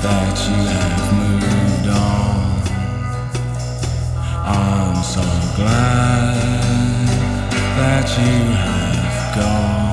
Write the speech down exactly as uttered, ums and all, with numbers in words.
that you have moved on. I'm so glad that you have gone.